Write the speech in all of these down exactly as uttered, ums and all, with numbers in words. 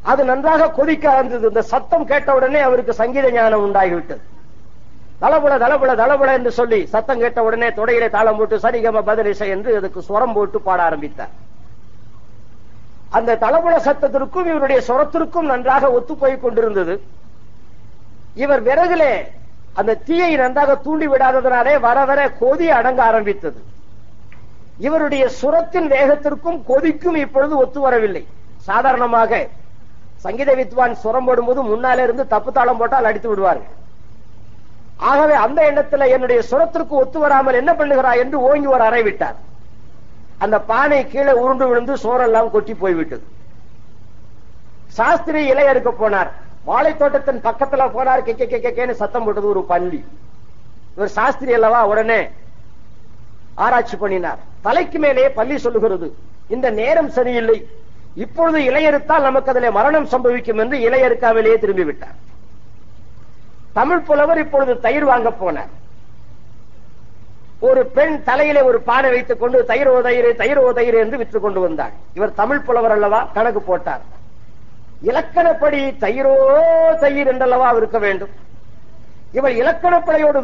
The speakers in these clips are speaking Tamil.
அது நன்றாக கொதிக்க ஆரம்பித்தது. இந்த சத்தம் கேட்டவுடனே அவருக்கு சங்கீத ஞானம் உண்டாகிவிட்டது. தளபுல தளபுல தளபுல என்று சொல்லி சத்தம் கேட்ட உடனே தொடையிலே தாளம் போட்டு சரிகம பதிலிசை என்று அதுக்கு சுரம் போட்டு பாட ஆரம்பித்தார். அந்த தளபுல சத்தத்திற்கும் இவருடைய சுரத்திற்கும் நன்றாக ஒத்து போய் கொண்டிருந்தது. இவர் விறகுலே அந்த தீயை நன்றாக தூண்டி விடாததனாலே வர வர கொதி அடங்க ஆரம்பித்தது. இவருடைய சுரத்தின் வேகத்திற்கும் கொதிக்கும் இப்பொழுது ஒத்து வரவில்லை. சாதாரணமாக சங்கீத வித்வான் சுரம் போடும்போது முன்னாலே இருந்து தப்பு தாளம் போட்டால் அடித்து விடுவார்கள். ஆகவே அந்த எண்ணத்தில் என்னுடைய சுரத்திற்கு ஒத்து வராமல் என்ன பண்ணுகிறாய் என்று ஓங்கி ஒரு அறை விட்டார். அந்த பானை கீழே உருண்டு விழுந்து சோரெல்லாம் கொட்டி போய்விட்டது. சாஸ்திரி இலை அறுக்க போனார். வாழை தோட்டத்தின் பக்கத்துல போனார். கே கே கேன்னு சத்தம் போட்டது ஒரு பள்ளி. இவர் சாஸ்திரி அல்லவா, உடனே ஆராய்ச்சி பண்ணினார். தலைக்கு மேலே பள்ளி சொல்லுகிறது, இந்த நேரம் சரியில்லை, இப்பொழுது இலையறுத்தால் நமக்கு அதிலே மரணம் சம்பவிக்கும் என்று இலையறுக்காமலேயே திரும்பி விட்டார். தமிழ் புலவர் இப்பொழுது தயிர் வாங்க போனார். ஒரு பெண் தலையிலே ஒரு பானை வைத்துக் கொண்டு தயிரோ தயிர் தயிரோ தயிர் என்று விற்றுக் கொண்டு வந்தார். இவர் தமிழ் புலவர் அல்லவா, கணக்கு போட்டார். இலக்கணப்படி தயிரோ தயிர் என்றல்லவா இருக்க வேண்டும். இவள் இலக்கணப்படையோடு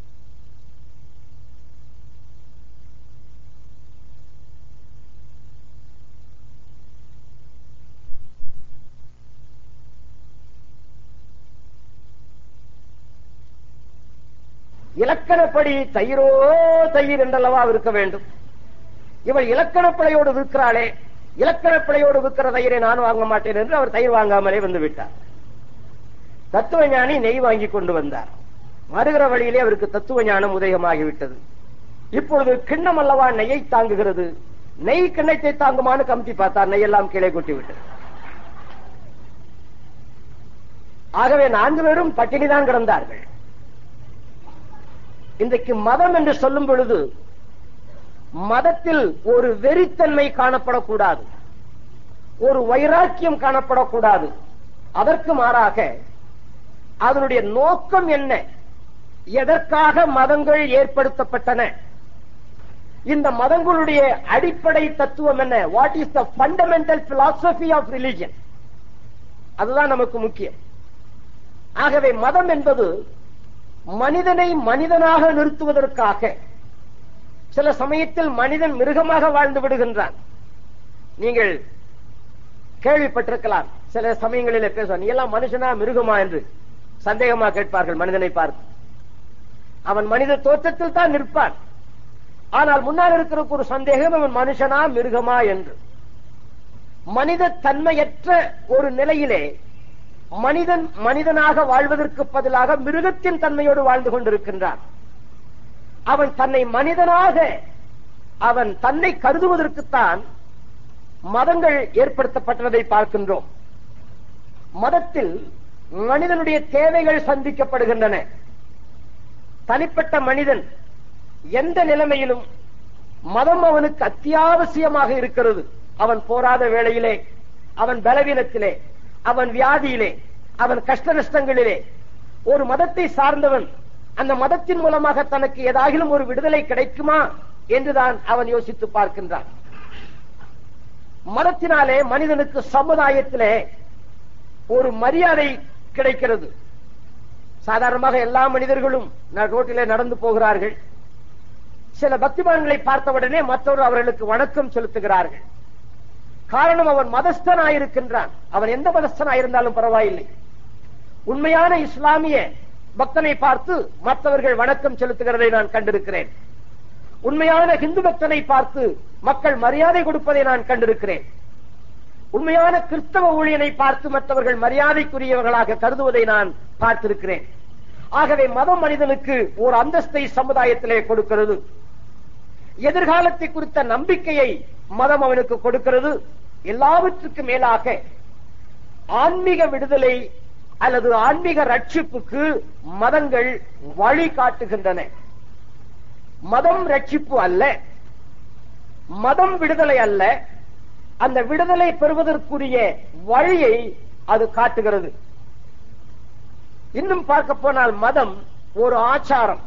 இலக்கணப்படி தயிரோ தயிர் என்றல்லவா இருக்க வேண்டும். இவள் இலக்கணப்படையோடு விற்கிறாளே, இலக்கணப்படையோடு விற்கிற தயிரை நான் வாங்க மாட்டேன் என்று அவர் தயிர் வாங்காமலே வந்து விட்டார். தத்துவ ஞானி நெய் வாங்கி கொண்டு வந்தார். வருகிற வழியிலே அவருக்கு தத்துவ ஞானம் உதயமாகிவிட்டது. இப்பொழுது கிண்ணம் அல்லவா நெய்யை தாங்குகிறது. நெய் கிண்ணத்தை தாங்குமான்னு கமிட்டி பார்த்தார். நெய்யெல்லாம் கீழே கொட்டி விட்டது. ஆகவே நான்கு பேரும் பட்டினிதான் கிடந்தார்கள். இன்றைக்கு மதம் என்று சொல்லும் பொழுது மதத்தில் ஒரு வெறித்தன்மை காணப்படக்கூடாது, ஒரு வைராக்கியம் காணப்படக்கூடாது. அதற்கு மாறாக அதனுடைய நோக்கம் என்ன, எதற்காக மதங்கள் ஏற்படுத்தப்பட்டன, இந்த மதங்களுடைய அடிப்படை தத்துவம் என்ன, what is the fundamental philosophy of religion, அதுதான் நமக்கு முக்கியம். ஆகவே மதம் என்பது மனிதனை மனிதனாக நிறுத்துவதற்காக. சில சமயத்தில் மனிதன் மிருகமாக வாழ்ந்து விடுகின்றான். நீங்கள் கேள்விப்பட்டிருக்கலாம், சில சமயங்களிலே பேசுவான், நீ எல்லாம் மனுஷனா மிருகமா என்று சந்தேகமா கேட்பார்கள் மனிதனை பார்த்து. அவன் மனித தோற்றத்தில் தான் நிற்பான். ஆனால் முன்னால் இருக்கிற ஒரு சந்தேகம், அவன் மனுஷனா மிருகமா என்று. மனித தன்மையற்ற ஒரு நிலையிலே மனிதன் மனிதனாக வாழ்வதற்கு பதிலாக மிருகத்தின் தன்மையோடு வாழ்ந்து கொண்டிருக்கின்றான். அவன் தன்னை மனிதனாக அவன் தன்னை கருதுவதற்குத்தான் மதங்கள் ஏற்படுத்தப்பட்டதை பார்க்கின்றோம். மதத்தில் மனிதனுடைய தேவைகள் சந்திக்கப்படுகின்றன. தனிப்பட்ட மனிதன் எந்த நிலைமையிலும் மதம் அவனுக்கு அத்தியாவசியமாக இருக்கிறது. அவன் போராத வேளையிலே, அவன் பலவீனத்திலே, அவன் வியாதியிலே, அவன் கஷ்ட நஷ்டங்களிலே ஒரு மதத்தை சார்ந்தவன் அந்த மதத்தின் மூலமாக தனக்கு ஏதாகிலும் ஒரு விடுதலை கிடைக்குமா என்றுதான் அவன் யோசித்து பார்க்கின்றான். மதத்தினாலே மனிதனுக்கு சமுதாயத்திலே ஒரு மரியாதை கிடைக்கிறது. சாதாரணமாக எல்லா மனிதர்களும் ரோட்டிலே நடந்து போகிறார்கள். சில பக்திமான்களை பார்த்தவுடனே மற்றவர் அவர்களுக்கு வணக்கம் செலுத்துகிறார்கள். காரணம், அவன் மதஸ்தனாயிருக்கின்றான். அவன் எந்த மதஸ்தனாயிருந்தாலும் பரவாயில்லை. உண்மையான இஸ்லாமிய பக்தனை பார்த்து மற்றவர்கள் வணக்கம் செலுத்துகிறதை நான் கண்டிருக்கிறேன். உண்மையான இந்து பக்தனை பார்த்து மக்கள் மரியாதை கொடுப்பதை நான் கண்டிருக்கிறேன். உண்மையான கிறிஸ்தவ ஊழியனை பார்த்து மற்றவர்கள் மரியாதைக்குரியவர்களாக கருதுவதை நான் பார்த்திருக்கிறேன். ஆகவே மதம் மனிதனுக்கு ஒரு அந்தஸ்தை சமுதாயத்திலே கொடுக்கிறது. எதிர்காலத்தை குறித்த நம்பிக்கையை மதம் அவனுக்கு கொடுக்கிறது. எல்லாவற்றுக்கு மேலாக ஆன்மீக விடுதலை அல்லது ஆன்மீக ரட்சிப்புக்கு மதங்கள் வழி காட்டுகின்றன. மதம் ரட்சிப்பு அல்ல, மதம் விடுதலை அல்ல, அந்த விடுதலை பெறுவதற்குரிய வழியை அது காட்டுகிறது. இன்னும் பார்க்க போனால் மதம் ஒரு ஆச்சாரம்.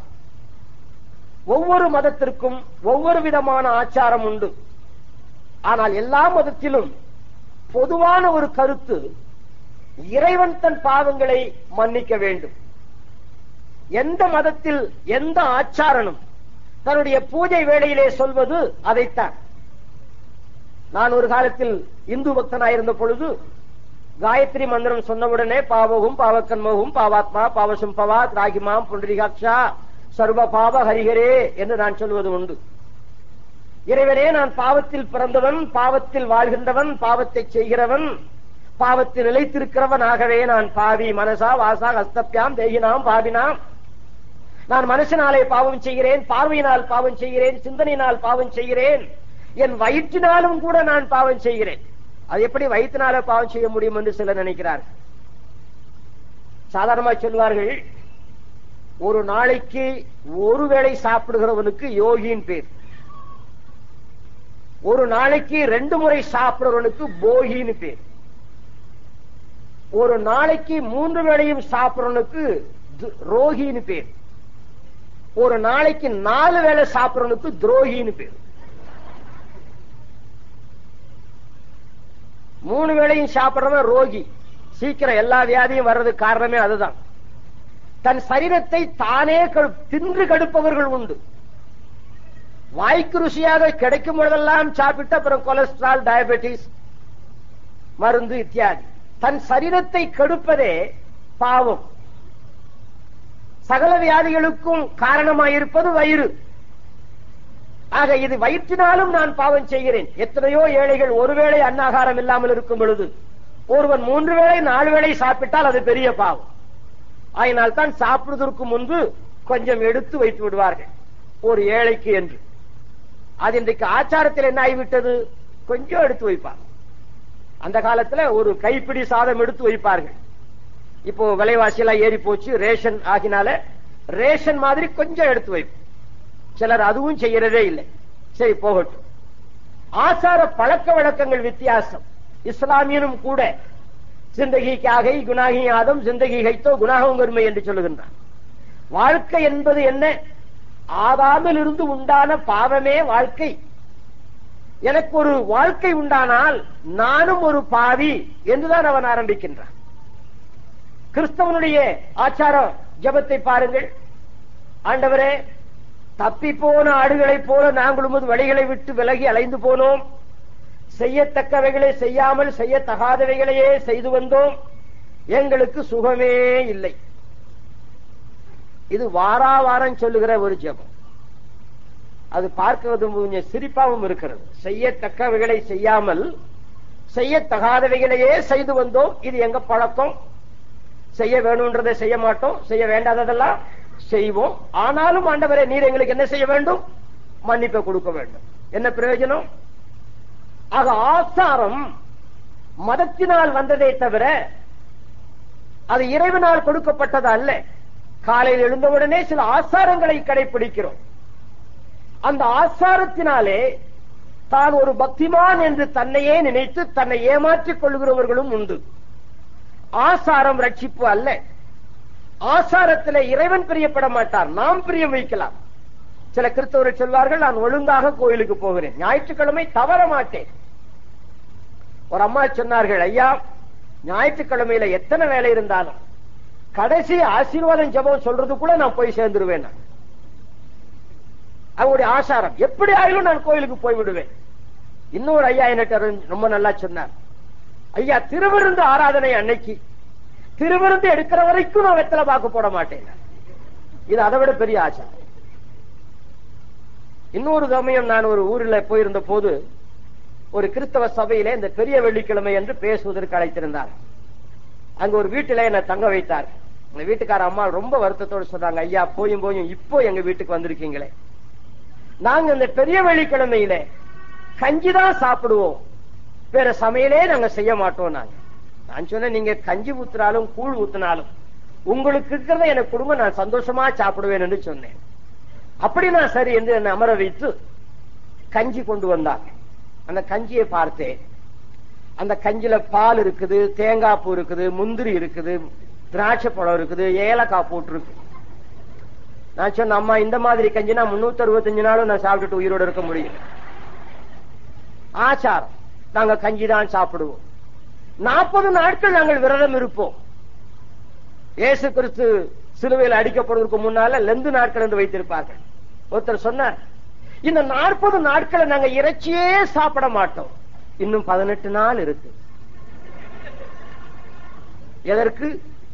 ஒவ்வொரு மதத்திற்கும் ஒவ்வொரு விதமான ஆச்சாரம் உண்டு. ஆனால் எல்லா மதத்திலும் பொதுவான ஒரு கருத்து, இறைவன் தன் பாவங்களை மன்னிக்க வேண்டும். எந்த மதத்தில் எந்த ஆச்சாரனும் தன்னுடைய பூஜை வேளையிலே சொல்வது அதைத்தான். நான் ஒரு காலத்தில் இந்து பக்தனாயிருந்த பொழுது காயத்ரி மந்திரம் சொன்னவுடனே பாவகும் பாவக்கன்மகும் பாவாத்மா பாவசும் பவாத் ராகிமாம் புண்டரிகாட்சா சர்வ பாவ ஹரிஹரே என்று நான் சொல்வது உண்டு. இறைவனே, நான் பாவத்தில் பிறந்தவன், பாவத்தில் வாழ்கின்றவன், பாவத்தை செய்கிறவன், பாவத்தில் நிலைத்திருக்கிறவன், ஆகவே நான் பாவி மனசா வாசா ஹஸ்தப்யாம் தேகினாம் பாவினாம். நான் மனசினாலே பாவம் செய்கிறேன், பார்வையினால் பாவம் செய்கிறேன், சிந்தனையினால் பாவம் செய்கிறேன், என் வயிற்றினாலும் கூட நான் பாவம் செய்கிறேன். அது எப்படி வயிற்றினால பாவம் செய்ய முடியும் என்று சிலர் நினைக்கிறார்கள். சாதாரணமாக சொல்வார்கள், ஒரு நாளைக்கு ஒரு வேளை சாப்பிடுகிறவனுக்கு யோகியின் பேர், ஒரு நாளைக்கு ரெண்டு முறை சாப்பிடுறவனுக்கு போகின்னு பேர், ஒரு நாளைக்கு மூன்று வேளையும் சாப்பிடுறவனுக்கு ரோகின்னு பேர், ஒரு நாளைக்கு நாலு வேளை சாப்பிடுறவனுக்கு துரோகின்னு பேர். மூணு வேளையும் சாப்பிடுறவன் ரோகி. சீக்கிரம் எல்லா வியாதியும் வர்றதுக்கு காரணமே அதுதான். தன் சரீரத்தை தானே தின்று கடுப்பவர்கள் உண்டு. வாய்க்கு ருசியாக கிடைக்கும் பொழுதெல்லாம் சாப்பிட்டு அப்புறம் கொலஸ்ட்ரால், டயபெட்டிஸ் மருந்து இத்தியாதி. தன் சரீரத்தை கெடுப்பதே பாவம். சகல வியாதிகளுக்கும் காரணமாயிருப்பது வயிறு. ஆக இது வயிற்றினாலும் நான் பாவம் செய்கிறேன். எத்தனையோ ஏழைகள் ஒருவேளை அன்னாகாரம் இல்லாமல் இருக்கும் பொழுது ஒருவன் மூன்று வேளை நாலு வேளை சாப்பிட்டால் அது பெரிய பாவம். அதனால் தான் சாப்பிடுவதற்கு முன்பு கொஞ்சம் எடுத்து வைத்து விடுவார்கள் ஒரு ஏழைக்கு என்று. அது இன்றைக்கு ஆச்சாரத்தில் என்ன ஆகிவிட்டது, கொஞ்சம் எடுத்து வைப்பார். அந்த காலத்துல ஒரு கைப்பிடி சாதம் எடுத்து வைப்பார்கள். இப்போ விலைவாசி எல்லாம் ஏறி போச்சு, ரேஷன் ஆகினால ரேஷன் மாதிரி கொஞ்சம் எடுத்து வைப்போம். சிலர் அதுவும் செய்யறதே இல்லை. சரி, போகட்டும். ஆச்சார பழக்க வழக்கங்கள் வித்தியாசம். இஸ்லாமியனும் கூட சிந்தகி காகை குணாகி ஆதம் சிந்தகி கைத்தோ குணாகம் கருமை என்று சொல்லுகின்றான். வாழ்க்கை என்பது என்ன? ஆதாமில் இருந்து உண்டான பாவமே வாழ்க்கை. எனக்கு ஒரு வாழ்க்கை உண்டானால் நானும் ஒரு பாவி என்றுதான் அவன் ஆரம்பிக்கின்றான். கிறிஸ்தவனுடைய ஆச்சார ஜபத்தை பாருங்கள். ஆண்டவரே, தப்பி போன ஆடுகளைப் போல நாங்களும் வழிகளை விட்டு விலகி அலைந்து போனோம். செய்யத்தக்கவைகளை செய்யாமல் செய்யத்தகாதவைகளையே செய்து வந்தோம். எங்களுக்கு சுகமே இல்லை. இது வாரா வாரம் சொல்லுகிற ஒரு ஜெபம். அது பார்க்கிறது கொஞ்சம் சிரிப்பாகவும் இருக்கிறது. செய்யத்தக்கவைகளை செய்யாமல் செய்யத்தகாதவைகளையே செய்து வந்தோம். இது எங்க பழக்கம். செய்ய வேணும்ன்றதை செய்ய மாட்டோம், செய்ய வேண்டாததெல்லாம் செய்வோம். ஆனாலும் ஆண்டவரே, நீர் எங்களுக்கு என்ன செய்ய வேண்டும்? மன்னிப்பை கொடுக்க வேண்டும். என்ன பிரயோஜனம்? ஆக ஆசாரம் மதத்தினால் வந்ததே தவிர அது இறைவனால் கொடுக்கப்பட்டது அல்ல. காலையில் எழுந்தவுடனே சில ஆசாரங்களை கடைபிடிக்கிறோம். அந்த ஆசாரத்தினாலே தான் ஒரு பக்திமான் என்று தன்னையே நினைத்து தன்னை ஏமாற்றிக் கொள்கிறவர்களும் உண்டு. ஆசாரம் ரட்சிப்பு அல்ல. ஆசாரத்தில் இறைவன் பிரியப்பட மாட்டார், நாம் பிரியம் வைக்கலாம். சில கிறிஸ்தவர்கள் சொல்வார்கள், நான் ஒழுங்காக கோயிலுக்கு போகிறேன், ஞாயிற்றுக்கிழமை தவற மாட்டேன். ஒரு அம்மா சொன்னார்கள், ஐயா, ஞாயிற்றுக்கிழமையில எத்தனை வேலை இருந்தாலும் கடைசி ஆசீர்வாதம் ஜெபம் சொல்றது கூட நான் போய் சேர்ந்துருவேன். அவங்களுடைய ஆசாரம். எப்படி ஆயிலும் நான் கோயிலுக்கு போய் விடுவேன். இன்னொரு ஐயா என்கிட்ட ரொம்ப நல்லா சொன்னார், ஐயா, திருவிருந்து ஆராதனை அன்னைக்கு திருவிருந்து எடுக்கிற வரைக்கும் நான் வெத்தலை பாக்கு போட மாட்டேன். இது அதை விட பெரிய ஆச்சாரம். இன்னொரு சமயம் நான் ஒரு ஊரில் போயிருந்த போது ஒரு கிறிஸ்தவ சபையிலே இந்த பெரிய வெள்ளிக்கிழமை என்று பேசுவதற்கு அழைத்திருந்தார். அங்க ஒரு வீட்டில என்னை தங்க வைத்தார். எங்க வீட்டுக்கார அம்மா ரொம்ப வருத்தத்தோடு சொன்னாங்க, ஐயா, போயும் போயும் இப்போ எங்க வீட்டுக்கு வந்திருக்கீங்களே, நாங்க இந்த பெரிய வெள்ளிக்கிழமையில கஞ்சிதான் சாப்பிடுவோம், வேற சமையலே நாங்க செய்ய மாட்டோம். நாங்க நான் சொன்னேன், நீங்க கஞ்சி ஊத்தினாலும் கூழ் ஊத்தினாலும் உங்களுக்கு இருக்கிறத எனக்கு கொடுங்க, நான் சந்தோஷமா சாப்பிடுவேன் என்று சொன்னேன். அப்படி நான் சரி என்று என்னை அமர வைத்து கஞ்சி கொண்டு வந்தாங்க. அந்த கஞ்சியை பார்த்தேன். அந்த கஞ்சில பால் இருக்குது, தேங்காய் பூ இருக்குது, முந்திரி இருக்குது, திராட்சை பழம் இருக்குது, ஏலக்காய் போட்டிருக்கு. நான் சொன்ன, அம்மா, இந்த மாதிரி கஞ்சி நான் முன்னூத்தி அறுபத்தஞ்சு நாளும் நான் சாப்பிட்டுட்டு உயிரோடு இருக்க முடியும். ஆச்சாரம், நாங்க கஞ்சி தான் சாப்பிடுவோம். நாற்பது நாட்கள் நாங்கள் விரதம் இருப்போம். இயேசு கிறிஸ்து சிலுவையில் அடிக்கப்படுவதற்கு முன்னால லெந்து நாட்கள் என்று வைத்திருப்பார்கள். ஒருத்தர் சொன்னார், இந்த நாற்பது நாட்களை நாங்க இறைச்சியே சாப்பிட மாட்டோம், இன்னும் பதினெட்டு நாள் இருக்கு. எதற்கு?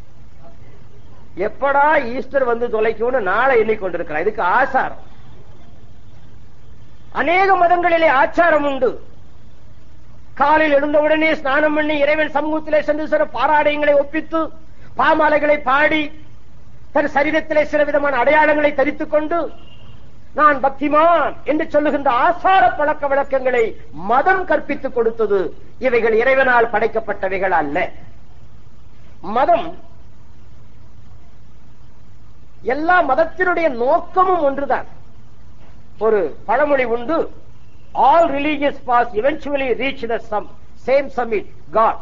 எப்படா ஈஸ்டர் வந்து தொலைக்கும்னு நாளை எண்ணிக்கொண்டிருக்கிறார். இதுக்கு ஆசாரம். அநேக மதங்களிலே ஆச்சாரம் உண்டு. காலையில் எழுந்தவுடனே ஸ்நானம் பண்ணி இறைவன் சமூகத்திலே சென்று சில பாராடைகளை ஒப்பித்து பாமாலைகளை பாடி தன் சரீரத்திலே சில விதமான அடையாளங்களை தரித்துக் கொண்டு நான் பக்திமான் என்று சொல்லுகின்ற ஆசார பழக்க வழக்கங்களை மதம் கற்பித்துக் கொடுத்தது. இவைகள் இறைவனால் படைக்கப்பட்டவைகள் அல்ல. மதம், எல்லா மதத்தினுடைய நோக்கமும் ஒன்றுதான். ஒரு பழமொழி உண்டு, all religious paths eventually reach the same summit, God.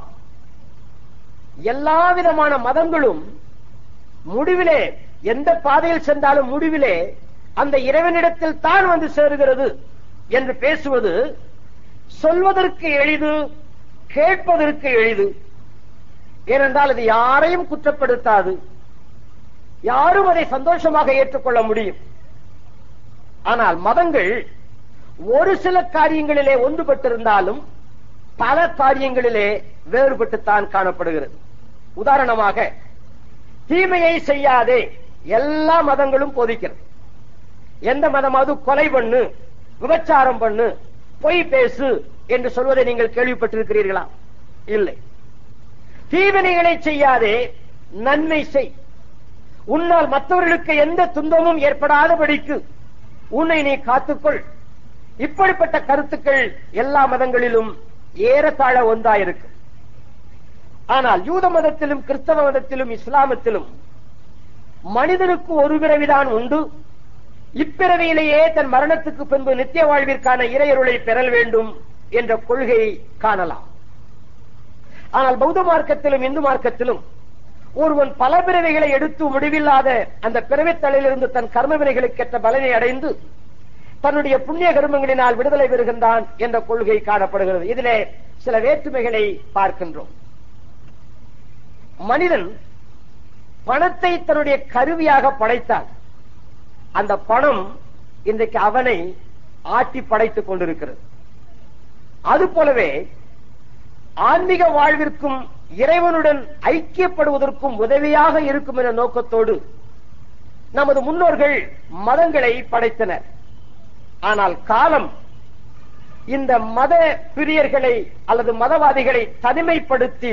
எல்லா விதமான மதங்களும் முடிவிலே, எந்த பாதையில் சென்றாலும் முடிவிலே அந்த இறைவனிடத்தில் தான் வந்து சேருகிறது என்று பேசுவது சொல்வதற்கு எளிது, கேட்பதற்கு எளிது. ஏனென்றால் அது யாரையும் குற்றப்படுத்தாது, யாரும் அதை சந்தோஷமாக ஏற்றுக்கொள்ள முடியும். ஆனால் மதங்கள் ஒரு சில காரியங்களிலே ஒன்றுபட்டிருந்தாலும் பல காரியங்களிலே வேறுபட்டுத்தான் காணப்படுகிறது. உதாரணமாக, தீமையை செய்யாதே எல்லா மதங்களும் போதிக்கிறது. எந்த மதமாவது கொலை பண்ணு, விபச்சாரம் பண்ணு, பொய் பேசு என்று சொல்வதை நீங்கள் கேள்விப்பட்டிருக்கிறீர்களா? இல்லை. தீவினைகளை செய்யாதே, நன்மை செய், உன்னால் மற்றவர்களுக்கு எந்த துன்பமும் ஏற்படாதபடிக்கு உன்னை நீ காத்துக்கொள். இப்படிப்பட்ட கருத்துக்கள் எல்லா மதங்களிலும் ஏறத்தாழ ஒன்றாயிருக்கு. ஆனால் யூத மதத்திலும் கிறிஸ்தவ மதத்திலும் இஸ்லாமத்திலும் மனிதனுக்கு ஒரு பிறவிதான் உண்டு, இப்பிறவியிலேயே தன் மரணத்துக்கு பின்பு நித்திய வாழ்விற்கான இறையருளை பெறல் வேண்டும் என்ற கொள்கையை காணலாம். ஆனால் பௌத்த மார்க்கத்திலும் இந்து மார்க்கத்திலும் ஒருவன் பல பிறவிகளை எடுத்து முடிவில்லாத அந்த பிறவித்தலையிலிருந்து தன் கர்ம வினைகளுக்கேற்ற பலனை அடைந்து தன்னுடைய புண்ணிய கர்மங்களினால் விடுதலை பெறுகின்றான் என்ற கொள்கை காணப்படுகிறது. இதிலே சில வேற்றுமைகளை பார்க்கின்றோம். மனிதன் பணத்தை தன்னுடைய கருவியாக படைத்தான். அந்த பணம் இன்றைக்கு அவனை ஆட்டி படைத்துக் கொண்டிருக்கிறது. அதுபோலவே ஆன்மீக வாழ்விற்கும் இறைவனுடன் ஐக்கியப்படுவதற்கும் உதவியாக இருக்கும் என்ற நோக்கத்தோடு நமது முன்னோர்கள் மதங்களை படைத்தனர். ஆனால் காலம் இந்த மத பிரியர்களை அல்லது மதவாதிகளை தனிமைப்படுத்தி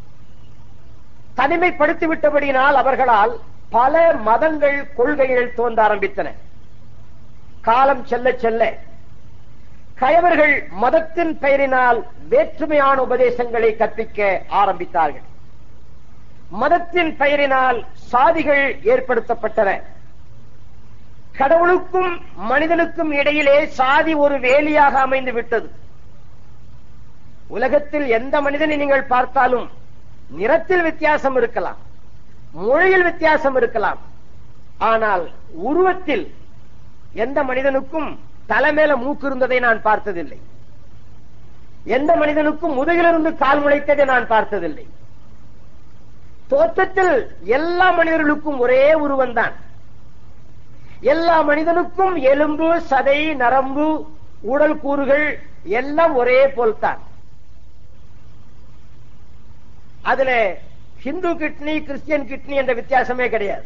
தனிமைப்படுத்திவிட்டபடியினால் அவர்களால் பல மதங்கள், கொள்கைகள் தோன்ற ஆரம்பித்தன. காலம் செல்ல செல்ல கயவர்கள் மதத்தின் பெயரினால் வேற்றுமையான உபதேசங்களை கற்பிக்க ஆரம்பித்தார்கள். மதத்தின் பெயரினால் சாதிகள் ஏற்படுத்தப்பட்டன. கடவுளுக்கும் மனிதனுக்கும் இடையிலே சாதி ஒரு வேலியாக அமைந்து விட்டது. உலகத்தில் எந்த மனிதனை நீங்கள் பார்த்தாலும் நிறத்தில் வித்தியாசம் இருக்கலாம், மொழியில் வித்தியாசம் இருக்கலாம், ஆனால் உருவத்தில் எந்த மனிதனுக்கும் தலைமையில மூக்கு இருந்ததை நான் பார்த்ததில்லை. எந்த மனிதனுக்கும் முதுகிலிருந்து கால் முளைத்ததை நான் பார்த்ததில்லை. தோற்றத்தில் எல்லா மனிதர்களுக்கும் ஒரே உருவம்தான். எல்லா மனிதனுக்கும் எலும்பு, சதை, நரம்பு, உடல் கூறுகள் எல்லாம் ஒரே போல்தான். அதுல ஹிந்து கிட்னி, கிறிஸ்டியன் கிட்னி என்ற வித்தியாசமே கிடையாது.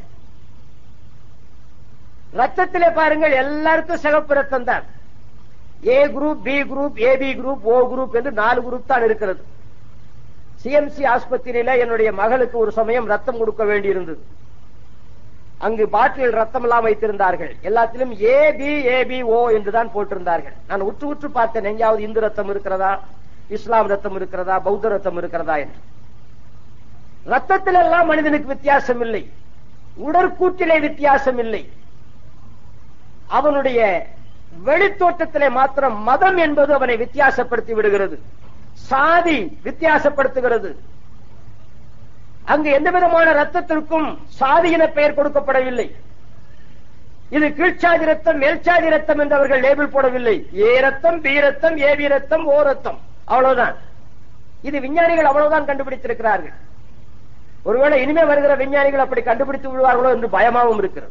ரத்தத்திலே பாருங்கள், எல்லாருக்கும் சிகப்பு ரத்தம் தான். A group, B group, AB group, O group என்று நாலு குரூப் தான் இருக்கிறது. சிஎம்சி ஆஸ்பத்திரியில என்னுடைய மகளுக்கு ஒரு சமயம் ரத்தம் கொடுக்க வேண்டி இருந்தது. அங்கு பாட்டில் ரத்தம் எல்லாம் வைத்திருந்தார்கள். எல்லாத்திலும் ஏ பி ஏ பி ஓ என்றுதான் போட்டிருந்தார்கள். நான் உற்று உற்று பார்த்தேன், எங்கேயாவது இந்து ரத்தம் இருக்கிறதா, இஸ்லாம் ரத்தம் இருக்கிறதா, பௌத்த ரத்தம் இருக்கிறதா என்று. ரத்தத்தில் எல்லாம் மனிதனுக்கு வித்தியாசம் இல்லை, உடற்கூற்றிலே வித்தியாசம் இல்லை. அவனுடைய வெளித்தோட்டத்திலே மாத்திரம் மதம் என்பது அவனை வித்தியாசப்படுத்தி விடுகிறது, சாதி வித்தியாசப்படுத்துகிறது. அங்கு எந்த விதமான ரத்தத்திற்கும் சாதியின பெயர் கொடுக்கப்படவில்லை. இது கீழ்ச்சாதி ரத்தம், மேல்சாதி ரத்தம் என்று அவர்கள் லேபிள் போடவில்லை. ஏ ரத்தம், பி ரத்தம், ஏ பி ரத்தம், ஓ ரத்தம், அவ்வளவுதான். இது விஞ்ஞானிகள் அவ்வளவுதான் கண்டுபிடித்திருக்கிறார்கள். ஒருவேளை இனிமே வருகிற விஞ்ஞானிகள் அப்படி கண்டுபிடித்து விடுவார்களோ என்று பயமாகவும் இருக்கிறது.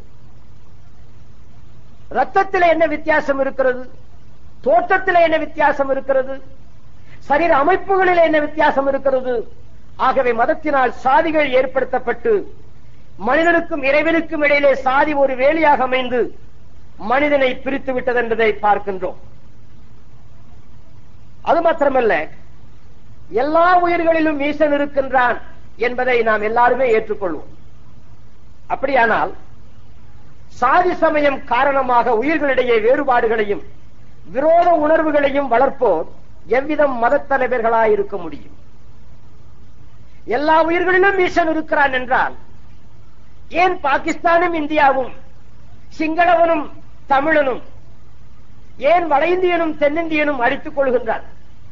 ரத்தத்தில் என்ன வித்தியாசம் இருக்கிறது, தோற்றத்தில் என்ன வித்தியாசம் இருக்கிறது, சரீர அமைப்புகளில் என்ன வித்தியாசம் இருக்கிறது. ஆகவே மதத்தினால் சாதிகள் ஏற்படுத்தப்பட்டு மனிதனுக்கும் இறைவனுக்கும் இடையிலே சாதி ஒரு வேலியாக அமைந்து மனிதனை பிரித்து விட்டது என்பதை பார்க்கின்றோம். அது மாத்திரமல்ல, எல்லா உயிர்களிலும் ஈசன் இருக்கின்றான் என்பதை நாம் எல்லாருமே ஏற்றுக்கொள்வோம். அப்படியானால் சாதி சமயம் காரணமாக உயிர்களிடையே வேறுபாடுகளையும் விரோத உணர்வுகளையும் வளர்ப்போர் எவ்விதம் மத தலைவர்களாய் இருக்க முடியும்? எல்லா உயிர்களிலும் ஈசன் இருக்கிறான் என்றால் ஏன் பாகிஸ்தானும் இந்தியாவும், சிங்களவனும் தமிழனும், ஏன் வட இந்தியனும் தென்னிந்தியனும் அடித்துக் கொள்கின்றான்?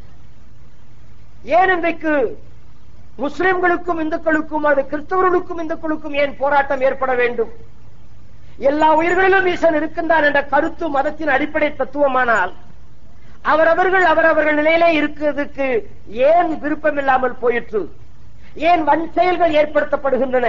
ஏன் இன்றைக்கு முஸ்லிம்களுக்கும் இந்துக்களுக்கும், அது கிறிஸ்தவர்களுக்கும் இந்துக்களுக்கும் ஏன் போராட்டம் ஏற்பட வேண்டும்? எல்லா உயிர்களிலும் ஈசன் இருக்கின்றான் என்ற கருத்து மதத்தின் அடிப்படை தத்துவமானால் அவரவர்கள் அவரவர்கள் நிலையிலே இருக்கிறதுக்கு ஏன் விருப்பம் இல்லாமல் போயிற்று? ஏன் வன் செயல்கள் ஏற்படுத்தப்படுகின்றன?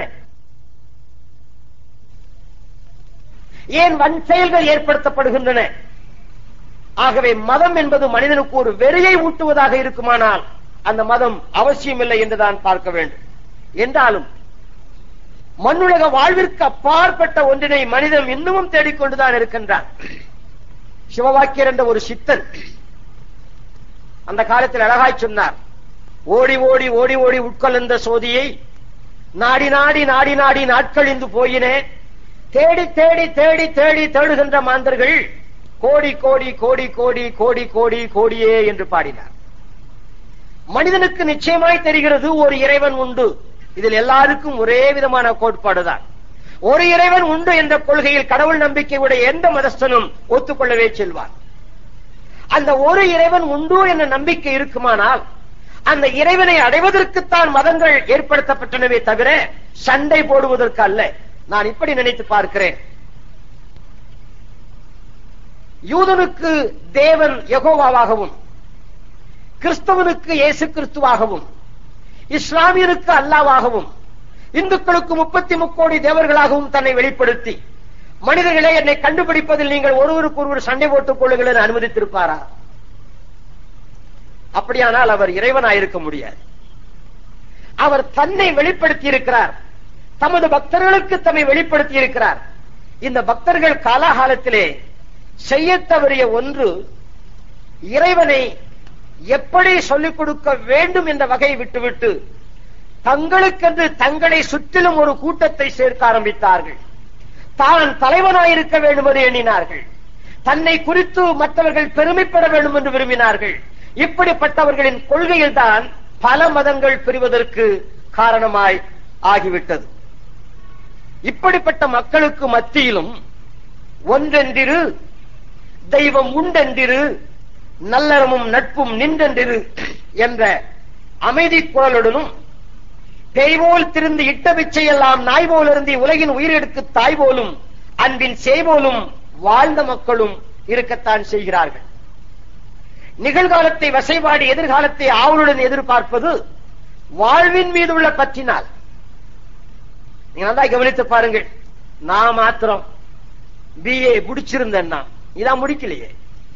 ஏன் வன் செயல்கள் ஏற்படுத்தப்படுகின்றன? ஆகவே மதம் என்பது மனிதனுக்கு ஒரு வெறியை ஊட்டுவதாக இருக்குமானால் அந்த மதம் அவசியமில்லை என்றுதான் பார்க்க வேண்டும். என்றாலும் மண்ணுலக வாழ்விற்கு அப்பாற்பட்ட ஒன்றினை மனிதன் இன்னமும் தேடிக்கொண்டுதான் இருக்கின்றான். சிவவாக்கியர் என்ற ஒரு சித்தன் அந்த காலத்தில் அழகாய் சொன்னார், ஓடி ஓடி ஓடி ஓடி உட்கொள்ந்த சோதியை நாடி நாடி நாடி நாடி நாட்கழிந்து போயினே, தேடி தேடி தேடி தேடி தேடுகின்ற மாந்தர்கள் கோடி கோடி கோடி கோடி கோடி கோடி கோடியே என்று பாடினார். மனிதனுக்கு நிச்சயமாய் தெரிகிறது ஒரு இறைவன் உண்டு. இதில் எல்லாருக்கும் ஒரே விதமான கோட்பாடுதான். ஒரு இறைவன் உண்டு என்ற கொள்கையில் கடவுள் நம்பிக்கையுடைய எந்த மதஸ்தனும் ஒத்துக்கொள்ளவே செல்வார். அந்த ஒரு இறைவன் உண்டு என்ற நம்பிக்கை இருக்குமானால் அந்த இறைவனை அடைவதற்குத்தான் மதங்கள் ஏற்படுத்தப்பட்டனவே தவிர சண்டை போடுவதற்கு அல்ல. நான் இப்படி நினைத்து பார்க்கிறேன். யூதனுக்கு தேவன் யெகோவாவாகவும், கிறிஸ்தவனுக்கு இயேசு கிறிஸ்துவாகவும், இஸ்லாமியனுக்கு அல்லாஹ்வாகவும், இந்துக்களுக்கு முப்பத்தி முக்கோடி தேவர்களாகவும் தன்னை வெளிப்படுத்தி மனிதர்களை என்னை கண்டுபிடிப்பதில் நீங்கள் ஒருவருக்கு ஒருவர் சண்டை போட்டுக் கொள்ளுங்கள் என்று அனுமதித்திருப்பாரா? அப்படியானால் அவர் இறைவனாயிருக்க முடியாது. அவர் தன்னை வெளிப்படுத்தி இருக்கிறார், தமது பக்தர்களுக்கு தம்மை வெளிப்படுத்தி இருக்கிறார். இந்த பக்தர்கள் காலாகாலத்திலே செய்ய தவறிய ஒன்று, இறைவனை எப்படி சொல்லிக் கொடுக்க வேண்டும் என்ற வகையை விட்டுவிட்டு தங்களுக்கென்று தங்களை சுற்றிலும் ஒரு கூட்டத்தை சேர்க்க ஆரம்பித்தார்கள். தான் தலைவனாயிருக்க வேண்டும் என்று எண்ணினார்கள். தன்னை குறித்து மற்றவர்கள் பெருமைப்பட வேண்டும் என்று விரும்பினார்கள். இப்படிப்பட்டவர்களின் கொள்கையில் தான் பல மதங்கள் பிரிவதற்கு காரணமாய் ஆகிவிட்டது. இப்படிப்பட்ட மக்களுக்கு மத்தியிலும் ஒன்றென்றிரு, தெய்வம் உண்டென்றிரு, நல்லறமும் நட்பும் நின்றென்றிரு என்ற அமைதி குரலுடனும், பேய்போல் திருந்து இட்ட பிச்சையெல்லாம் நாய் போல் இருந்து உலகின் உயிரெடுக்கு தாய் போலும் அன்பின் செய்போலும் வாழ்ந்த மக்களும் இருக்கத்தான் செய்கிறார்கள். நிகழ்காலத்தை வசைபாடி எதிர்காலத்தை ஆவலுடன் எதிர்பார்ப்பது வாழ்வின் மீது உள்ள பற்றினால். நீங்க நல்லா கவனித்து பாருங்கள். நான் மாத்திரம் பிஏ முடிச்சிருந்தேன்னா இதான் முடிக்கலையே.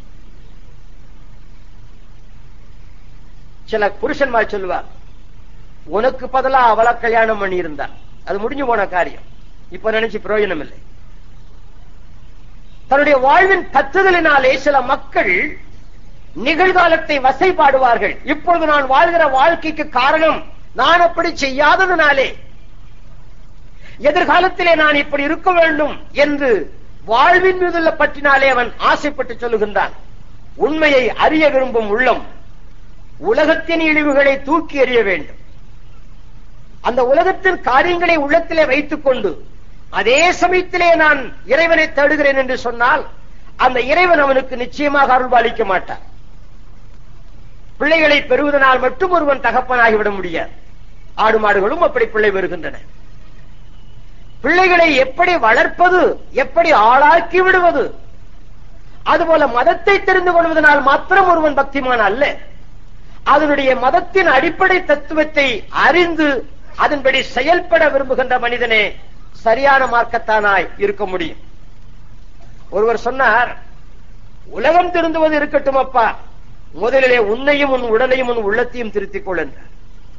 சில புருஷன்மார் சொல்லுவார், உனக்கு பதிலா அவளை கல்யாணம் பண்ணி இருந்தா அது முடிஞ்சு போன காரியம், இப்ப நினைச்சு பிரயோஜனம் இல்லை. தன்னுடைய வாழ்வின் பற்றுதலினாலே சில மக்கள் நிகழ்காலத்தை வசைபாடுவார்கள். இப்பொழுது நான் வாழ்கிற வாழ்க்கைக்கு காரணம் நான் அப்படி செய்யாததுனாலே, எதிர்காலத்திலே நான் இப்படி இருக்க வேண்டும் என்று வாழ்வின் மீதுள்ள பற்றினாலே அவன் ஆசைப்பட்டு சொல்லுகின்றான். உண்மையை அறிய விரும்பும் உள்ளம் உலகத்தின் இழிவுகளை தூக்கி எறிய வேண்டும். அந்த உலகத்தின் காரியங்களை உள்ளத்திலே வைத்துக் கொண்டு அதே சமயத்திலே நான் இறைவனை தேடுகிறேன் என்று சொன்னால் அந்த இறைவன் அவனுக்கு நிச்சயமாக அருள்பாலிக்க மாட்டார். பிள்ளைகளை பெறுவதனால் மட்டும் ஒருவன் தகப்பனாகிவிட முடியாது. ஆடு மாடுகளும் அப்படி பிள்ளை பெறுகின்றன. பிள்ளைகளை எப்படி வளர்ப்பது, எப்படி ஆளாக்கி விடுவது, அதுபோல மதத்தை தெரிந்து கொள்வதனால் மாத்திரம் ஒருவன் பக்திமான் அல்ல. அதனுடைய மதத்தின் அடிப்படை தத்துவத்தை அறிந்து அதன்படி செயல்பட விரும்புகின்ற மனிதனே சரியான மார்க்கத்தானாய் இருக்க முடியும். ஒருவர் சொன்னார், உலகம் திருந்துவது இருக்கட்டும் அப்பா, முதலிலே உன்னையும் உன் உடலையும் உன் உள்ளத்தையும் திருத்திக் கொள் என்றார்.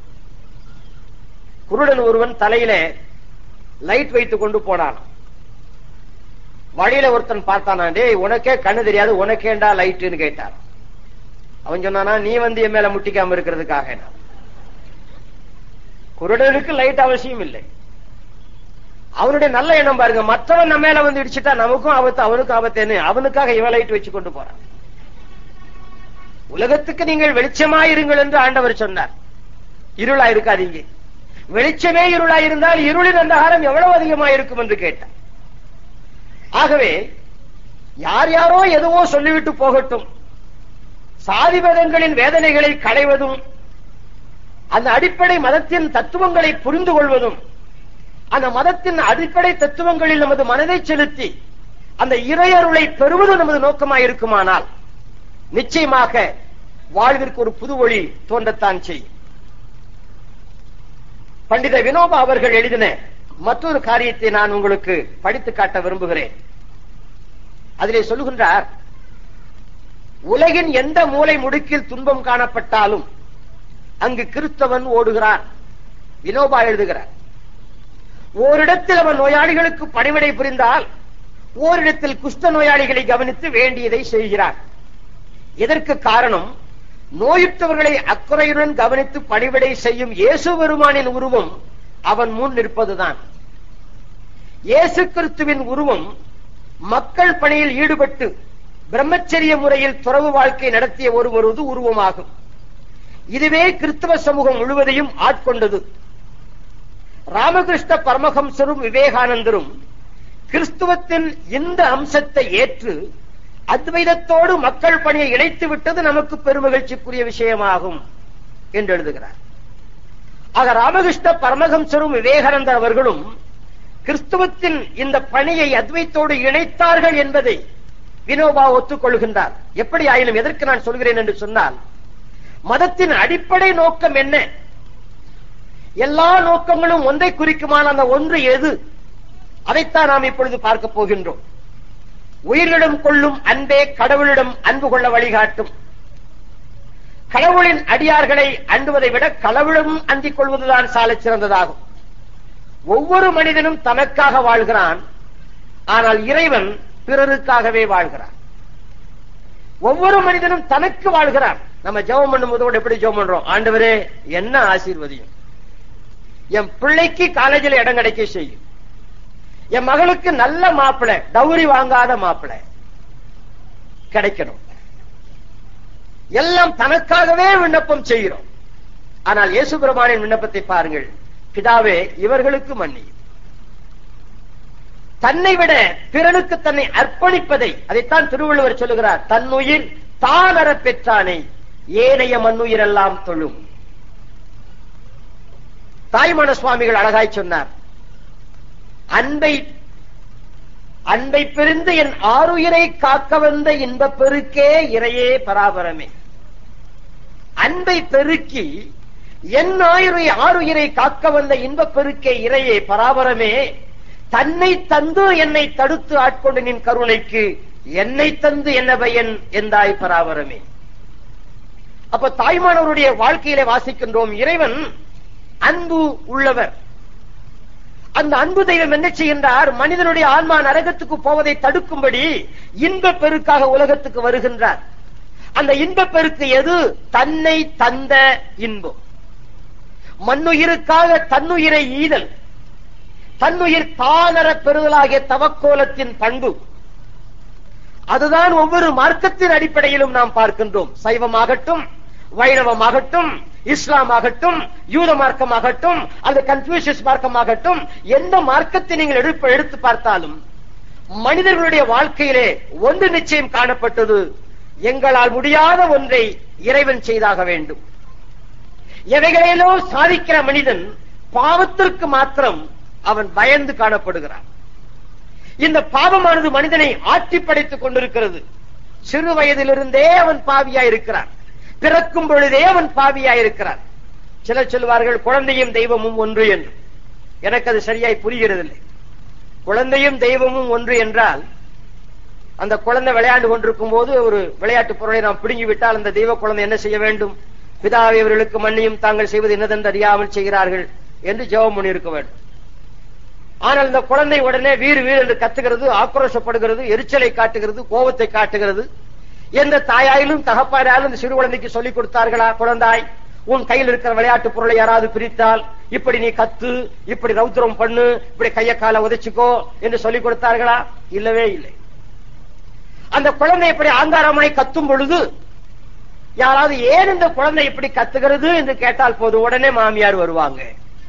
குருடன் ஒருவன் தலையிலே லைட் வைத்துக் கொண்டு போனான். வழியில ஒருத்தன் பார்த்தானா, டேய் உனக்கே கண்ணு தெரியாது, உனக்கேண்டா லைட்னு கேட்டார். அவன் சொன்னானா, நீ வந்து என் மேல முட்டிக்காம இருக்கிறதுக்காக. குருடனுக்கு லைட் அவசியம் இல்லை. அவனுடைய நல்ல எண்ணம் பாருங்க, மற்றவன் நம்ம மேல வந்து இடிச்சுட்டா நமக்கும் ஆபத்து அவனுக்கும் ஆபத்துன்னு அவனுக்காக இவன் லைட் வச்சு கொண்டு போறான். உலகத்துக்கு நீங்கள் வெளிச்சமாயிருங்கள் என்று ஆண்டவர் சொன்னார். இருளா இருக்காதீங்க. வெளிச்சமே இருளா இருந்தால் இருளின் அந்தகாரம் எவ்வளவு அதிகமா இருக்கும் என்று கேட்டார். ஆகவே யார் யாரோ எதுவோ சொல்லிவிட்டு போகட்டும், சாதிமதங்களின் வேதனைகளை களைவதும் அந்த அடிப்படை மதத்தின் தத்துவங்களை புரிந்து கொள்வதும் அந்த மதத்தின் அடிப்படை தத்துவங்களில் நமது மனதை செலுத்தி அந்த இறையருளை பெறுவது நமது நோக்கமாக இருக்குமானால் நிச்சயமாக வாழ்விற்கு ஒரு புது ஒளி தோன்றத்தான் செய்யும். பண்டித வினோபா அவர்கள் எழுதின மற்றொரு காரியத்தை நான் உங்களுக்கு படித்து காட்ட விரும்புகிறேன். அதிலே சொல்லுகின்றார், உலகின் எந்த மூலை முடுக்கில் துன்பம் காணப்பட்டாலும் அங்கு கிறிஸ்தவன் ஓடுகிறார். வினோபா எழுதுகிறார், ஓரிடத்தில் அவன் நோயாளிகளுக்கு பணிவிடை புரிந்தால் ஓரிடத்தில் குஷ்ட நோயாளிகளை கவனித்து வேண்டியதை செய்கிறார். இதற்கு காரணம், நோயுற்றவர்களை அக்கறையுடன் கவனித்து பணிவிடை செய்யும் இயேசு பெருமானின் உருவம் அவன் முன் நிற்பதுதான். இயேசு கிறிஸ்துவின் உருவம் மக்கள் பணியில் ஈடுபட்டு பிரம்மச்சரிய முறையில் துறவு வாழ்க்கை நடத்திய ஒருவரது உருவமாகும். இதுவே கிறிஸ்தவ சமூகம் முழுவதையும் ஆட்கொண்டது. ராமகிருஷ்ண பரமஹம்சரும் விவேகானந்தரும் கிறிஸ்துவத்தின் இந்த அம்சத்தை ஏற்று அத்வைதத்தோடு மக்கள் பணியை இணைத்து விட்டது நமக்கு பெருமகிழ்ச்சிக்குரிய விஷயமாகும் என்று எழுதுகிறார். ஆக ராமகிருஷ்ண பரமஹம்சரும் விவேகானந்தர் அவர்களும் கிறிஸ்துவத்தின் இந்த பணியை அத்வைத்தோடு இணைத்தார்கள் என்பதை வினோபா ஒத்துக்கொள்கின்றார். எப்படி ஆயினும் எதற்கு நான் சொல்கிறேன் என்று சொன்னால், மதத்தின் அடிப்படை நோக்கம் என்ன? எல்லா நோக்கங்களும் ஒன்றை குறிக்குமான அந்த ஒன்று எது? அதைத்தான் நாம் இப்பொழுது பார்க்க போகின்றோம். உயிரிடம் கொள்ளும் அன்பே கடவுளிடம் அன்பு கொள்ள வழிகாட்டும். கடவுளின் அடியார்களை அண்டுவதை விட கடவுளும் அந்திக் கொள்வதுதான் சாலச் சிறந்ததாகும். ஒவ்வொரு மனிதனும் தனக்காக வாழ்கிறான், ஆனால் இறைவன் பிறருக்காகவே வாழ்கிறான். ஒவ்வொரு மனிதனும் தனக்கு வாழ்கிறான். நம்ம ஜெபம் பண்ணும் போது எப்படி ஜெபம் பண்றோம்? ஆண்டவரே என்ன ஆசீர்வதியும், என் பிள்ளைக்கு காலேஜில் இடம் கிடைக்க செய்யும், என் மகளுக்கு நல்ல மாப்பிள்ளை, டவுரி வாங்காத மாப்பிள்ளை கிடைக்கணும். எல்லாம் தனக்காகவே விண்ணப்பம் செய்கிறோம். ஆனால் இயேசு பெருமானின் விண்ணப்பத்தை பாருங்கள், பிதாவே இவர்களுக்கு மன்னியும். தன்னை விட பிறனுக்கு தன்னை அர்ப்பணிப்பதை, அதைத்தான் திருவள்ளுவர் சொல்லுகிறார், தன்னுயிர் தான் அற பெற்றானை ஏனைய மண்ணுயிரெல்லாம் தொழும். தாய்மான சுவாமிகள் அழகாய் சொன்னார், அன்பை அன்பை பிரிந்து என் ஆறுயிரை காக்க வந்த இன்ப பெருக்கே இறையே பராபரமே. அன்பை பெருக்கி என் ஆயுரை ஆறுயிரை காக்க வந்த இன்ப பெருக்கே இறையே பராபரமே, தன்னை தந்து என்னை தடுத்து ஆட்கொண்டு நின் கருணைக்கு என்னை தந்து என்ன பயன் எந்தாய் பராபரமே. அப்ப தாய்மானவருடைய வாழ்க்கையிலே வாசிக்கின்றோம், இறைவன் அன்பு உள்ளவர். அந்த அன்பு தெய்வம் என்ன செய்கின்றார்? மனிதனுடைய ஆன்மா நரகத்துக்கு போவதை தடுக்கும்படி இன்ப பெருக்காக உலகத்துக்கு வருகின்றார். அந்த இன்ப பெருக்கு எது? தன்னை தந்த இன்பம். மண்ணுயிருக்காக தன்னுயிரை ஈதல், தன்னுயிர் தானர பெறுதலாகிய தவக்கோலத்தின் பண்பு. அதுதான் ஒவ்வொரு மார்க்கத்தின் அடிப்படையிலும் நாம் பார்க்கின்றோம். சைவமாகட்டும், வைணவமாகட்டும், இஸ்லாம் ஆகட்டும், யூத மார்க்கமாகட்டும், அல்லது கன்ஃபியூஷியஸ் மார்க்கமாகட்டும், எந்த மார்க்கத்தை நீங்கள் எடுப்பு எடுத்து பார்த்தாலும் மனிதர்களுடைய வாழ்க்கையிலே ஒன்று நிச்சயம் காணப்பட்டது, எங்களால் முடியாத ஒன்றை இறைவன் செய்தாக வேண்டும். எவைகளிலோ சாதிக்கிற மனிதன் பாவத்திற்கு மாத்திரம் அவன் பயந்து காணப்படுகிறான். இந்த பாவமானது மனிதனை ஆட்டி படைத்துக் கொண்டிருக்கிறது. சிறு வயதிலிருந்தே அவன் பாவியா இருக்கிறான். பிறக்கும் பொழுதே அவன் பாவியாயிருக்கிறான். சிலர் சொல்வார்கள் குழந்தையும் தெய்வமும் ஒன்று என்று. எனக்கு அது சரியாய் புரிகிறதில்லை. குழந்தையும் தெய்வமும் ஒன்று என்றால், அந்த குழந்தை விளையாண்டு கொண்டிருக்கும் போது ஒரு விளையாட்டு பொருளை நாம் பிடுங்கிவிட்டால் அந்த தெய்வ குழந்தை என்ன செய்ய வேண்டும்? பிதாவை அவர்களுக்கு மன்னியும், தாங்கள் செய்வது என்னதென்று அறியாமல் செய்கிறார்கள் என்று ஜெபம் பண்ணி இருக்க வேண்டும். ஆனால் இந்த குழந்தை உடனே வீறு வீறு என்று கத்துகிறது, ஆக்ரோஷப்படுகிறது, எரிச்சலை காட்டுகிறது, கோபத்தை காட்டுகிறது. எந்த தாயாயிலும் தகப்பாராலும் இந்த சிறு குழந்தைக்கு சொல்லிக் கொடுத்தார்களா? குழந்தாய், உன் கையில் இருக்கிற விளையாட்டு பொருளை யாராவது பிரித்தால் இப்படி நீ கத்து, இப்படி ரௌத்ரம் பண்ணு, இப்படி கைய கால உதைச்சுக்கோ என்று சொல்லிக் கொடுத்தார்களா? இல்லவே இல்லை. அந்த குழந்தை இப்படி ஆங்காரமாய் கத்தும் பொழுது யாராவது ஏன் இந்த குழந்தை இப்படி கத்துகிறது என்று கேட்டால் போது உடனே மாமியார் வருவாங்க.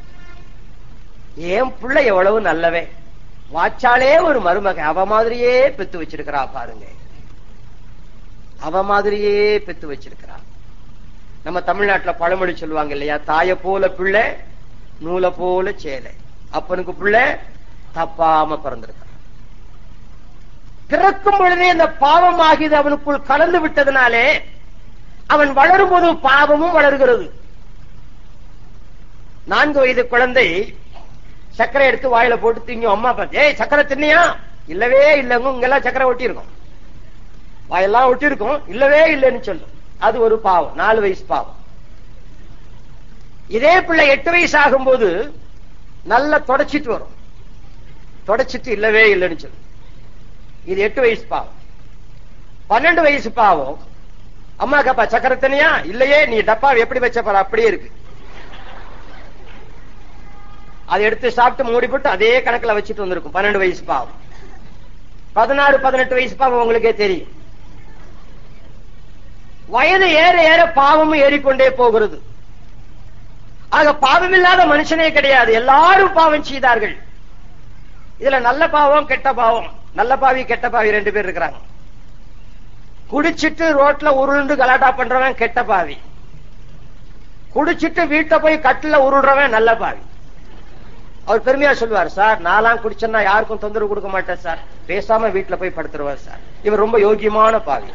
ஏன் பிள்ளை எவ்வளவு நல்லவே, வாச்சாலே ஒரு மருமக, அவ மாதிரியே பெத்து வச்சிருக்கிறா பாருங்க, அவ மாதிரியே பெத்து வச்சிருக்கிறா. நம்ம தமிழ்நாட்டுல பழமொழி சொல்லுவாங்க இல்லையா, தாய போல பிள்ளை நூல போல சேலை. அப்பனுக்கு பிள்ளை தப்பாம பிறந்திருக்கிறான். பிறக்கும் பொழுதே இந்த பாவம் ஆகியது அவனுக்குள் கலந்து விட்டதுனாலே அவன் வளரும் போது பாவமும் வளர்கிறது. நான்கு வயது குழந்தை சக்கரை எடுத்து வாயில போட்டு திங்கும். அம்மா பார்த்து, ஏய் சக்கரை தின்னியா? இல்லவே இல்லங்க, இங்கெல்லாம் சக்கரை ஒட்டி இருக்கும், வாயெல்லாம் ஒட்டி இருக்கும், இல்லவே இல்லைன்னு சொல்லும். அது ஒரு பாவம், நாலு வயசு பாவம். இதே பிள்ளை எட்டு வயசு ஆகும் போது நல்லா தொடச்சிட்டு வரும், தொடச்சிட்டு இல்லவே இல்லைன்னு சொல்லும். இது எட்டு வயசு பாவம். பன்னெண்டு வயசு பாவம், அம்மா கப்பா சக்கரை தனியா? இல்லையே, நீ டப்பா எப்படி வச்ச பாரு அப்படியே இருக்கு. அதை எடுத்து சாப்பிட்டு மூடி போட்டு அதே கணக்குல வச்சுட்டு வந்திருக்கும். பன்னெண்டு வயசு பாவம். பதினாறு பதினெட்டு வயசு பாவம் உங்களுக்கே தெரியும். வயது ஏற ஏற பாவமும் ஏறிக்கொண்டே போகிறது. ஆக பாவம் இல்லாத மனுஷனே கிடையாது, எல்லாரும் பாவம் செய்தார்கள். இதுல நல்ல பாவம் கெட்ட பாவம், நல்ல பாவி கெட்ட பாவி ரெண்டு பேர் இருக்கிறாங்க. குடிச்சிட்டு ரோட்ல உருண்டு கலாட்டா பண்றவன் கெட்ட பாவி, குடிச்சிட்டு வீட்டை போய் கட்டில உருள்றவன் நல்ல பாவி. அவர் பெருமையா சொல்லுவார், சார் நாலாம் குடிச்சேன்னா யாருக்கும் தொந்தரவு கொடுக்க மாட்டேன் சார், பேசாம வீட்டுல போய் படுத்துருவார் சார், இவர் ரொம்ப யோகியமான பாவி.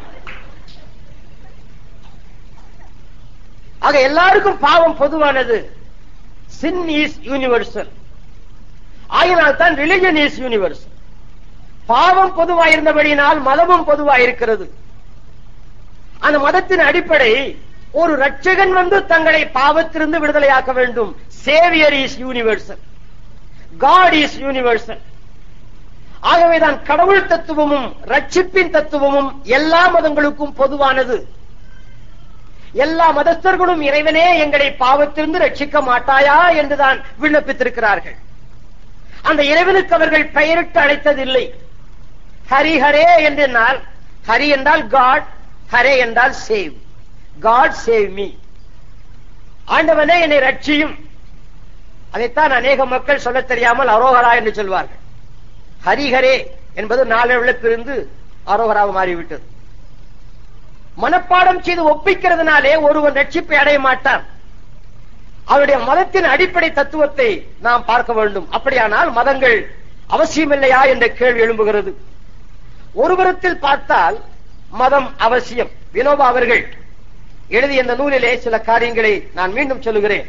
ஆக எல்லாருக்கும் பாவம் பொதுவானது. Sin is universal. ஆகினால் தான் ரிலிஜன் இஸ் யூனிவர்சல். பாவம் பொதுவாயிருந்தபடியினால் மதமும் பொதுவாயிருக்கிறது. அந்த மதத்தின் அடிப்படை ஒரு ரட்சகன் வந்து தங்களை பாவத்திலிருந்து விடுதலையாக்க வேண்டும். Saviour is universal, God is universal. ஆகவேதான் கடவுள் தத்துவமும் ரட்சிப்பின் தத்துவமும் எல்லா மதங்களுக்கும் பொதுவானது. எல்லா மதஸ்தர்களும் இறைவனே எங்களை பாவத்திலிருந்து ரட்சிக்க மாட்டாயா என்றுதான் விண்ணப்பித்திருக்கிறார்கள். அந்த இறைவனுக்கு அவர்கள் பெயரிட்டு அழைத்ததில்லை. ஹரி ஹரே என்றால், ஹரி என்றால் காட், ஹரே என்றால் சேவ். காட் சேவ் மீ, ஆண்டவனே என்னை ரட்சியும். அதைத்தான் அநேக மக்கள் சொல்ல தெரியாமல் அரோகரா என்று சொல்வார்கள். ஹரிஹரே என்பது நாளடைவில் பிரிந்து அரோகராக மாறிவிட்டது. மனப்பாடம் செய்து ஒப்பிக்கிறதுனாலே ஒருவன் ரட்சிப்பை அடைய மாட்டான். அவருடைய மதத்தின் அடிப்படை தத்துவத்தை நாம் பார்க்க வேண்டும். அப்படியானால் மதங்கள் அவசியமில்லையா என்ற கேள்வி எழும்புகிறது. ஒருபுறத்தில் பார்த்தால் மதம் அவசியம். வினோபா அவர்கள் எழுதிய இந்த நூலிலே சில காரியங்களை நான் மீண்டும் சொல்லுகிறேன்.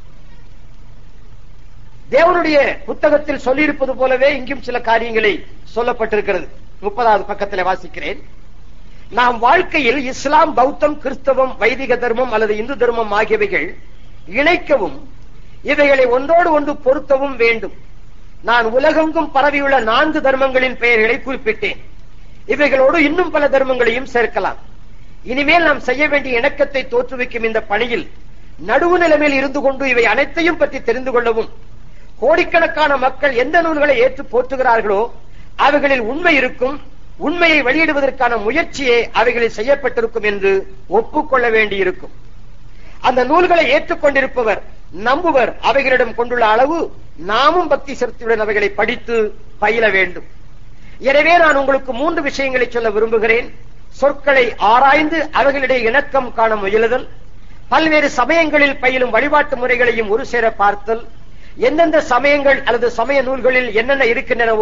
தேவனுடைய புத்தகத்தில் சொல்லியிருப்பது போலவே இங்கும் சில காரியங்களை சொல்லப்பட்டிருக்கிறது. முப்பதாவது பக்கத்தில் வாசிக்கிறேன். நாம் வாழ்க்கையில் இஸ்லாம், பௌத்தம், கிறிஸ்தவம், வைதிக தர்மம் அல்லது இந்து தர்மம் ஆகியவைகள் இணைக்கவும் இவைகளை ஒன்றோடு ஒன்று பொருத்தவும் வேண்டும். நான் உலகெங்கும் பரவியுள்ள நான்கு தர்மங்களின் பெயர்களை குறிப்பிட்டேன். இவைகளோடு இன்னும் பல தர்மங்களையும் சேர்க்கலாம். இனிமேல் நாம் செய்ய வேண்டிய இணக்கத்தை தோற்றுவிக்கும் இந்த பணியில் நடுவு நிலைமையில் இருந்து கொண்டு இவை அனைத்தையும் பற்றி தெரிந்து கொள்ளவும், கோடிக்கணக்கான மக்கள் எந்த நூல்களை ஏற்று போற்றுகிறார்களோ அவைகளில் உண்மை இருக்கும், உண்மையை வெளியிடுவதற்கான முயற்சியே அவைகளில் செய்யப்பட்டிருக்கும் என்று ஒப்புக்கொள்ள வேண்டியிருக்கும். அந்த நூல்களை ஏற்றுக்கொண்டிருப்பவர், நம்புவர் அவைகளிடம் கொண்டுள்ள அளவு நாமும் பக்தி சிரத்தையுடன் அவைகளை படித்து பயில வேண்டும். எனவே நான் உங்களுக்கு மூன்று விஷயங்களை சொல்ல விரும்புகிறேன். சொற்களை ஆராய்ந்து அவைகளிடையே இணக்கம் காண முயலுதல், பல்வேறு சமயங்களில் பயிலும் வழிபாட்டு முறைகளையும் ஒரு சேர பார்த்தல், எந்தெந்த சமயங்கள் அல்லது சமய நூல்களில் என்னென்ன இருக்கின்றனவோ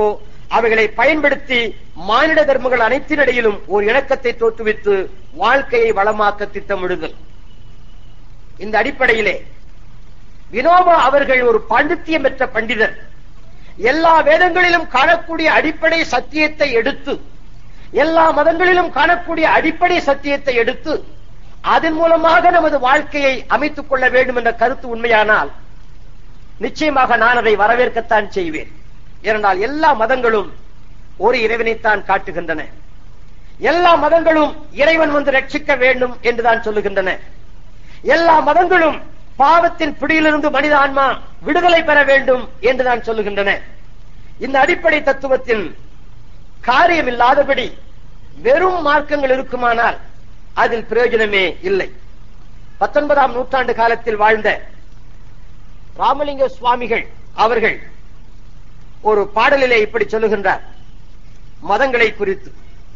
அவைகளை பயன்படுத்தி மானிட தர்மங்கள் அனைத்தினிடையிலும் ஒரு இணக்கத்தை தோற்றுவித்து வாழ்க்கையை வளமாக்க திட்டமிடுதல். இந்த அடிப்படையிலே வினோபா அவர்கள் ஒரு பாண்டித்தியம் பெற்ற பண்டிதர். எல்லா வேதங்களிலும் காணக்கூடிய அடிப்படை சத்தியத்தை எடுத்து, எல்லா மதங்களிலும் காணக்கூடிய அடிப்படை சத்தியத்தை எடுத்து அதன் மூலமாக நமது வாழ்க்கையை அமைத்துக் கொள்ள வேண்டும் என்ற கருத்து உண்மையானால் நிச்சயமாக நான் அதை வரவேற்கத்தான் செய்வேன். ஏனென்றால் எல்லா மதங்களும் ஒரு இறைவனைத்தான் காட்டுகின்றன. எல்லா மதங்களும் இறைவன் வந்து ரட்சிக்க வேண்டும் என்றுதான் சொல்லுகின்றன. எல்லா மதங்களும் பாவத்தின் பிடியிலிருந்து மனித ஆன்மா விடுதலை பெற வேண்டும் என்றுதான் சொல்லுகின்றன. இந்த அடிப்படை தத்துவத்தின் காரியம் இல்லாதபடி வெறும் மார்க்கங்கள் இருக்குமானால் அதில் பிரயோஜனமே இல்லை. பத்தொன்பதாம் நூற்றாண்டு காலத்தில் வாழ்ந்த ராமலிங்க சுவாமிகள் அவர்கள் ஒரு பாடலிலே இப்படி சொல்லுகின்றார் மதங்களை குறித்து.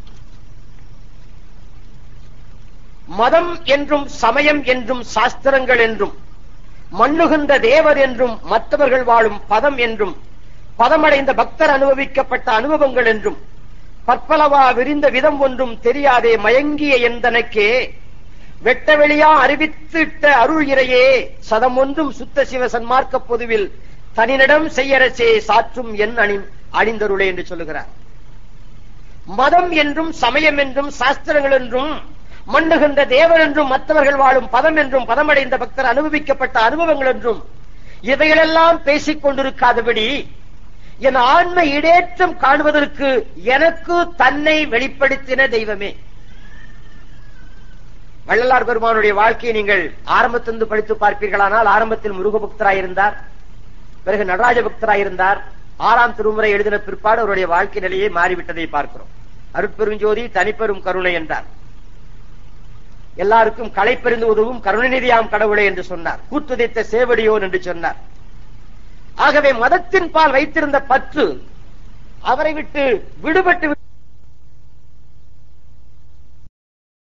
மதம் என்றும் சமயம் என்றும் சாஸ்திரங்கள் என்றும் மண்ணுகின்ற தேவர் என்றும் மற்றவர்கள் வாழும் பதம் என்றும் பதமடைந்த பக்தர் அனுபவிக்கப்பட்ட அனுபவங்கள் என்றும் பற்பலவா விரிந்த விதம் ஒன்றும் தெரியாதே மயங்கிய எந்தனக்கே வெட்ட வெளியா அறிவித்திட்ட அருள் இறையே சதம் ஒன்றும் சுத்த சிவ சன்மார்க்க பொதுவில் தனியிடம் செய்யரசே சாற்றும் என் அணி அணிந்தருளே என்று சொல்லுகிறார். மதம் என்றும் சமயம் என்றும் சாஸ்திரங்கள் என்றும் மண்ணுகின்ற தேவர் என்றும் மற்றவர்கள் வாழும் பதம் என்றும் பதமடைந்த பக்தர் அனுபவிக்கப்பட்ட அனுபவங்கள் என்றும் இவைகளெல்லாம் பேசிக் கொண்டிருக்காதபடி என் ஆன்ம இடேற்றம் காணுவதற்கு எனக்கு தன்னை வெளிப்படுத்தின தெய்வமே. வள்ளலார் பெருமானுடைய வாழ்க்கையை நீங்கள் ஆரம்பத்திலிருந்து படித்து பார்ப்பீர்களானால் ஆரம்பத்தில் முருக பக்தராயிருந்தார், பிறகு நடராஜ பக்தராயிருந்தார். ஆறாம் திருமுறை எழுதின பிற்பாடு அவருடைய வாழ்க்கை நிலையை மாறிவிட்டதை பார்க்கிறோம். அருட்பெருஞ்சோதி தனிப்பெரும் கருணை என்றார். எல்லாருக்கும் களைப்பெறிந்து உதவும் கருணைநிதியாம் கடவுளை என்று சொன்னார். கூத்துதைத்த சேவடியோன் என்று சொன்னார். ஆகவே மதத்தின் பால் வைத்திருந்த பற்று அவரை விட்டு விடுபட்டு